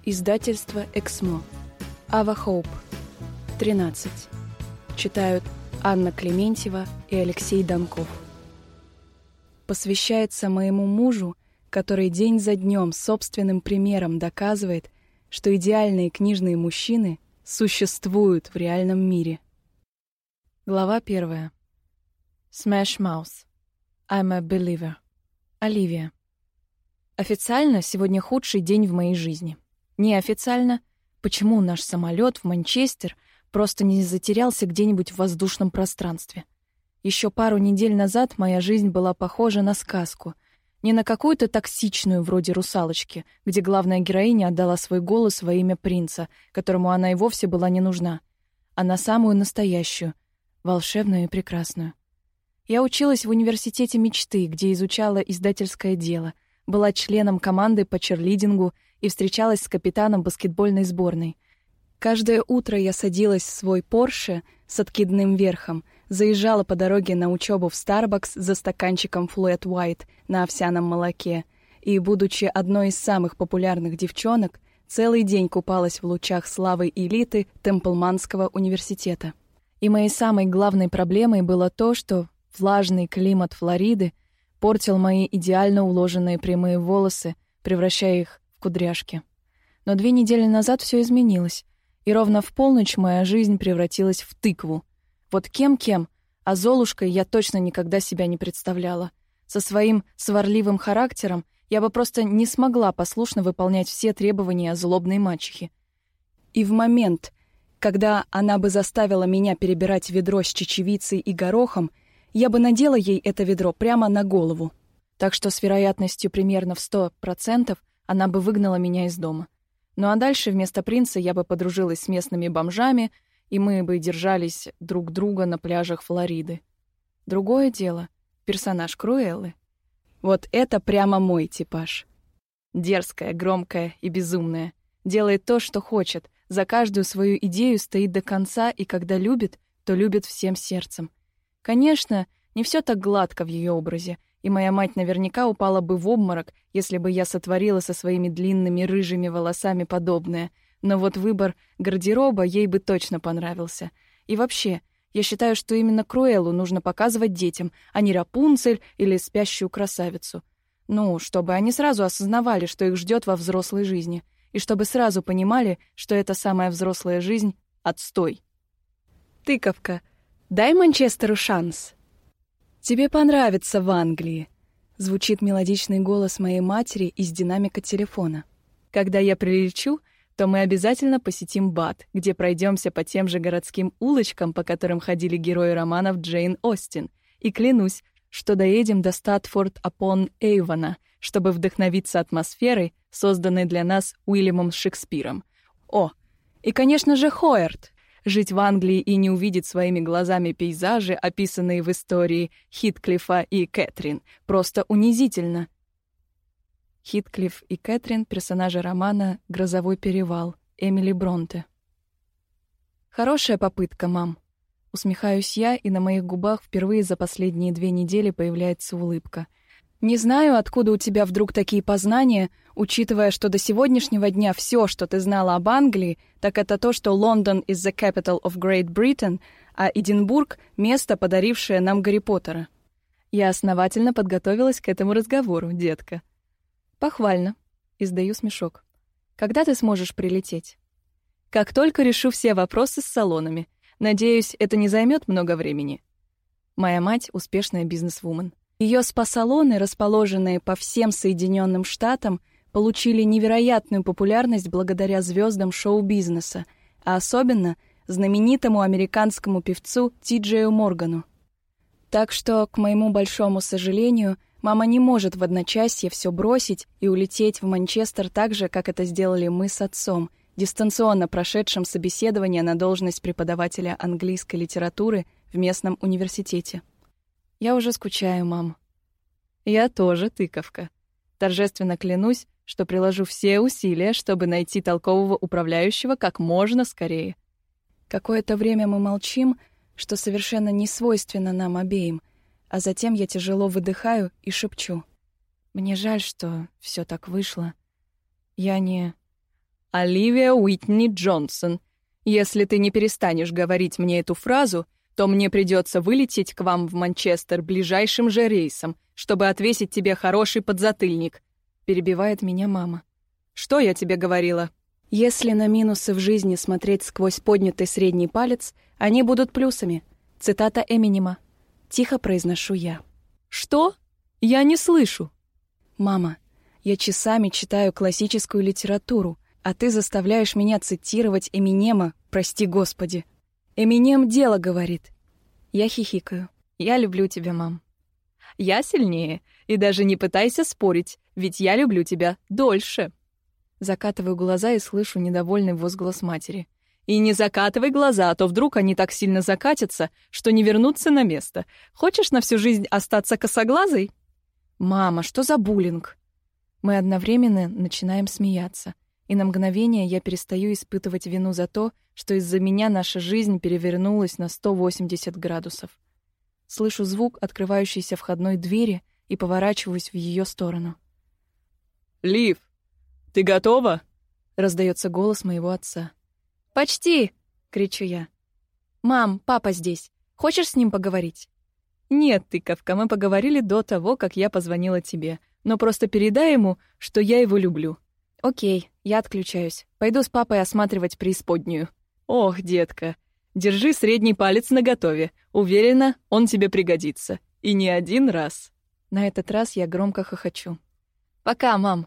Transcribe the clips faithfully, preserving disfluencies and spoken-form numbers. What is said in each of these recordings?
Издательство «Эксмо». Ава Хоуп. тринадцать. Читают Анна Клементьева и Алексей Донков. Посвящается моему мужу, который день за днем собственным примером доказывает, что идеальные книжные мужчины существуют в реальном мире. Глава первая. Smash Mouth. I'm a believer. Оливия. Официально сегодня худший день в моей жизни. Неофициально, почему наш самолет в Манчестер просто не затерялся где-нибудь в воздушном пространстве. Еще пару недель назад моя жизнь была похожа на сказку. Не на какую-то токсичную, вроде «Русалочки», где главная героиня отдала свой голос во имя принца, которому она и вовсе была не нужна, а на самую настоящую, волшебную и прекрасную. Я училась в университете мечты, где изучала издательское дело, была членом команды по черлидингу и встречалась с капитаном баскетбольной сборной. Каждое утро я садилась в свой Порше с откидным верхом, заезжала по дороге на учебу в Starbucks за стаканчиком Flat White на овсяном молоке и, будучи одной из самых популярных девчонок, целый день купалась в лучах славы элиты Темплманского университета. И моей самой главной проблемой было то, что влажный климат Флориды портил мои идеально уложенные прямые волосы, превращая их в кудряшки. Но две недели назад все изменилось, и ровно в полночь моя жизнь превратилась в тыкву. Вот кем-кем, а Золушкой я точно никогда себя не представляла. Со своим сварливым характером я бы просто не смогла послушно выполнять все требования злобной мачехи. И в момент, когда она бы заставила меня перебирать ведро с чечевицей и горохом, я бы надела ей это ведро прямо на голову. Так что с вероятностью примерно в сто процентов она бы выгнала меня из дома. Ну а дальше вместо принца я бы подружилась с местными бомжами, и мы бы держались друг друга на пляжах Флориды. Другое дело — персонаж Круэллы. Вот это прямо мой типаж. Дерзкая, громкая и безумная. Делает то, что хочет, за каждую свою идею стоит до конца, и когда любит, то любит всем сердцем. Конечно, не все так гладко в ее образе, и моя мать наверняка упала бы в обморок, если бы я сотворила со своими длинными рыжими волосами подобное, но вот выбор гардероба ей бы точно понравился. И вообще, я считаю, что именно Круэллу нужно показывать детям, а не Рапунцель или спящую красавицу. Ну, чтобы они сразу осознавали, что их ждет во взрослой жизни, и чтобы сразу понимали, что эта самая взрослая жизнь — отстой. Тыковка. Дай Манчестеру шанс. Тебе понравится в Англии. Звучит мелодичный голос моей матери из динамика телефона. Когда я прилечу, то мы обязательно посетим Бат, где пройдемся по тем же городским улочкам, по которым ходили герои романов Джейн Остин. И клянусь, что доедем до Статфорд-апон-Эйвона, чтобы вдохновиться атмосферой, созданной для нас Уильямом Шекспиром. О, и, конечно же, Хоэрт. Жить в Англии и не увидеть своими глазами пейзажи, описанные в истории Хитклифа и Кэтрин, просто унизительно. Хитклиф и Кэтрин — персонажи романа «Грозовой перевал» Эмили Бронте. «Хорошая попытка, мам». Усмехаюсь я, и на моих губах впервые за последние две недели появляется улыбка. «Не знаю, откуда у тебя вдруг такие познания, учитывая, что до сегодняшнего дня все, что ты знала об Англии, так это то, что Лондон is the capital of Great Britain, а Эдинбург — место, подарившее нам Гарри Поттера. Я основательно подготовилась к этому разговору, детка». «Похвально», — издаю смешок. «Когда ты сможешь прилететь?» «Как только решу все вопросы с салонами. Надеюсь, это не займет много времени». Моя мать — успешная бизнесвумен. Ее спа-салоны, расположенные по всем Соединенным Штатам, получили невероятную популярность благодаря звездам шоу-бизнеса, а особенно знаменитому американскому певцу Ти Джею Моргану. Так что, к моему большому сожалению, мама не может в одночасье все бросить и улететь в Манчестер так же, как это сделали мы с отцом, дистанционно прошедшим собеседование на должность преподавателя английской литературы в местном университете. «Я уже скучаю, мам». «Я тоже, тыковка. Торжественно клянусь, что приложу все усилия, чтобы найти толкового управляющего как можно скорее». Какое-то время мы молчим, что совершенно не свойственно нам обеим, а затем я тяжело выдыхаю и шепчу. «Мне жаль, что все так вышло. Я не...» Оливия Уитни Джонсон. Если ты не перестанешь говорить мне эту фразу, то мне придется вылететь к вам в Манчестер ближайшим же рейсом, чтобы отвесить тебе хороший подзатыльник», — перебивает меня мама. «Что я тебе говорила?» «Если на минусы в жизни смотреть сквозь поднятый средний палец, они будут плюсами». Цитата Эминема. Тихо произношу я. «Что? Я не слышу». «Мама, я часами читаю классическую литературу, а ты заставляешь меня цитировать Эминема, прости господи. Эминем дело говорит». Я хихикаю. «Я люблю тебя, мам». «Я сильнее, и даже не пытайся спорить, ведь я люблю тебя дольше». Закатываю глаза и слышу недовольный возглас матери. «И не закатывай глаза, а то вдруг они так сильно закатятся, что не вернутся на место. Хочешь на всю жизнь остаться косоглазой?» «Мама, что за буллинг?» Мы одновременно начинаем смеяться, и на мгновение я перестаю испытывать вину за то, что из-за меня наша жизнь перевернулась на сто восемьдесят градусов. Слышу звук открывающейся входной двери и поворачиваюсь в ее сторону. «Лив, ты готова?» — раздается голос моего отца. «Почти!» — кричу я. «Мам, папа здесь. Хочешь с ним поговорить?» «Нет, тыковка, мы поговорили до того, как я позвонила тебе. Но просто передай ему, что я его люблю». «Окей, я отключаюсь. Пойду с папой осматривать преисподнюю». «Ох, детка, держи средний палец наготове. Уверена, он тебе пригодится. И не один раз». На этот раз я громко хохочу. «Пока, мам».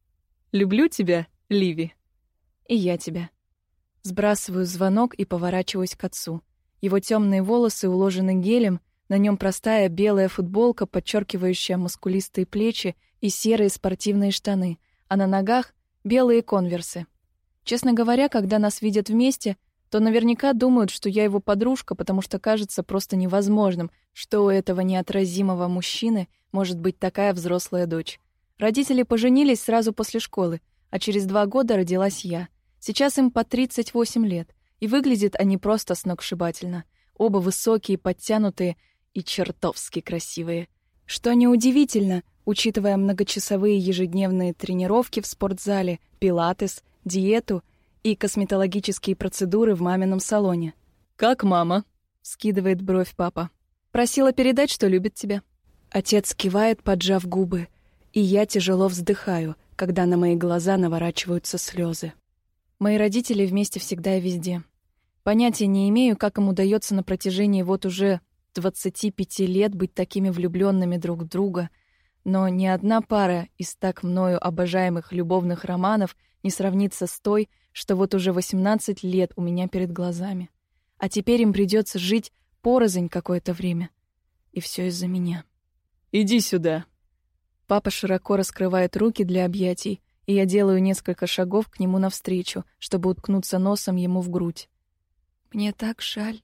«Люблю тебя, Ливи». «И я тебя». Сбрасываю звонок и поворачиваюсь к отцу. Его темные волосы уложены гелем, на нем простая белая футболка, подчеркивающая мускулистые плечи, и серые спортивные штаны, а на ногах белые конверсы. Честно говоря, когда нас видят вместе, то наверняка думают, что я его подружка, потому что кажется просто невозможным, что у этого неотразимого мужчины может быть такая взрослая дочь. Родители поженились сразу после школы, а через два года родилась я. Сейчас им по тридцать восемь лет, и выглядят они просто сногсшибательно. Оба высокие, подтянутые и чертовски красивые. Что неудивительно, учитывая многочасовые ежедневные тренировки в спортзале, пилатес, диету и косметологические процедуры в мамином салоне. «Как мама?» — скидывает бровь папа. «Просила передать, что любит тебя». Отец кивает, поджав губы, и я тяжело вздыхаю, когда на мои глаза наворачиваются слезы. Мои родители вместе всегда и везде. Понятия не имею, как им удается на протяжении вот уже двадцати пяти лет быть такими влюбленными друг в друга, но ни одна пара из так мною обожаемых любовных романов не сравнится с той, что вот уже восемнадцать лет у меня перед глазами. А теперь им придется жить порознь какое-то время. И все из-за меня. «Иди сюда». Папа широко раскрывает руки для объятий, и я делаю несколько шагов к нему навстречу, чтобы уткнуться носом ему в грудь. «Мне так жаль».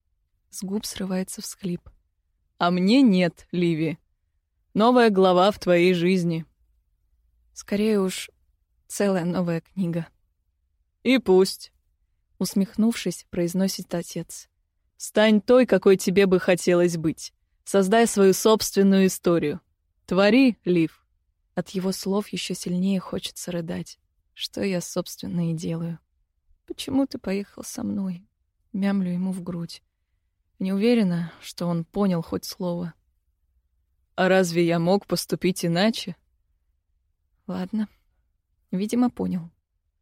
С губ срывается всхлип. «А мне нет, Ливи. Новая глава в твоей жизни». Скорее уж, целая новая книга. «И пусть», — усмехнувшись, произносит отец. «Стань той, какой тебе бы хотелось быть. Создай свою собственную историю. Твори, Лив». От его слов еще сильнее хочется рыдать. Что я, собственно, и делаю. «Почему ты поехал со мной?» Мямлю ему в грудь. Не уверена, что он понял хоть слово. «А разве я мог поступить иначе?» Ладно. Видимо, понял.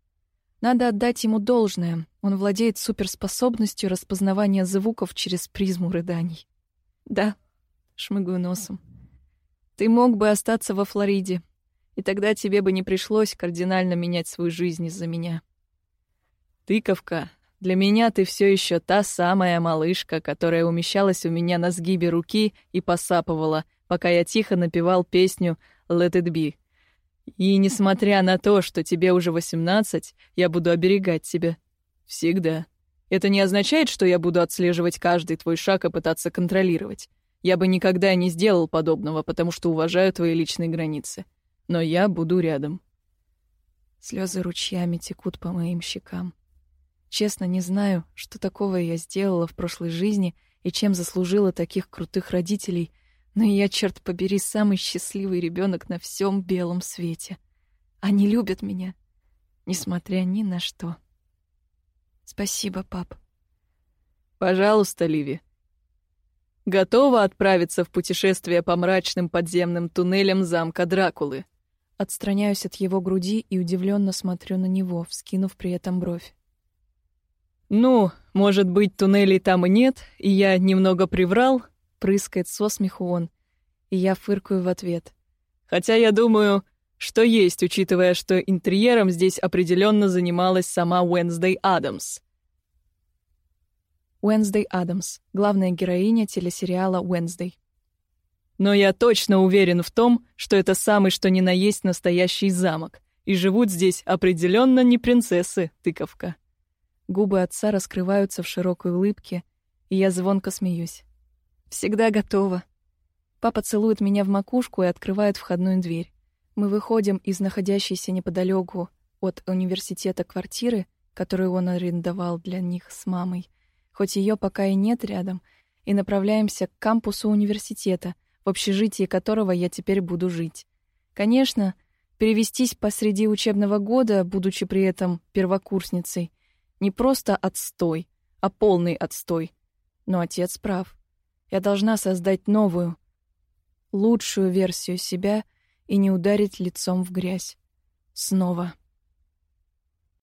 Надо отдать ему должное. Он владеет суперспособностью распознавания звуков через призму рыданий. «Да», — шмыгаю носом. «Ты мог бы остаться во Флориде, и тогда тебе бы не пришлось кардинально менять свою жизнь из-за меня». «Тыковка, для меня ты все еще та самая малышка, которая умещалась у меня на сгибе руки и посапывала, пока я тихо напевал песню «Let it be». И несмотря на то, что тебе уже восемнадцать, я буду оберегать тебя. Всегда. Это не означает, что я буду отслеживать каждый твой шаг и пытаться контролировать. Я бы никогда не сделал подобного, потому что уважаю твои личные границы. Но я буду рядом». Слезы ручьями текут по моим щекам. Честно, не знаю, что такого я сделала в прошлой жизни и чем заслужила таких крутых родителей, но я, черт побери, самый счастливый ребенок на всем белом свете. Они любят меня. несмотря ни на что. Спасибо, пап. Пожалуйста, Ливи. Готова отправиться в путешествие по мрачным подземным туннелям замка Дракулы? Отстраняюсь от его груди и удивленно смотрю на него, вскинув при этом бровь. «Ну, может быть, туннелей там и нет, и я немного приврал?» — прыскает со смеху он, и я фыркаю в ответ. «Хотя я думаю, что есть, учитывая, что интерьером здесь определенно занималась сама Уэнсдей Адамс». Уэнсдей Адамс, главная героиня телесериала «Уэнсдей». «Но я точно уверен в том, что это самый что ни на есть настоящий замок, и живут здесь определенно не принцессы, тыковка». Губы отца раскрываются в широкой улыбке, и я звонко смеюсь. «Всегда готова». Папа целует меня в макушку и открывает входную дверь. Мы выходим из находящейся неподалеку от университета квартиры, которую он арендовал для них с мамой, хоть ее пока и нет рядом, и направляемся к кампусу университета, в общежитии которого я теперь буду жить. Конечно, перевестись посреди учебного года, будучи при этом первокурсницей, не просто отстой, а полный отстой. Но отец прав. Я должна создать новую, лучшую версию себя и не ударить лицом в грязь. Снова.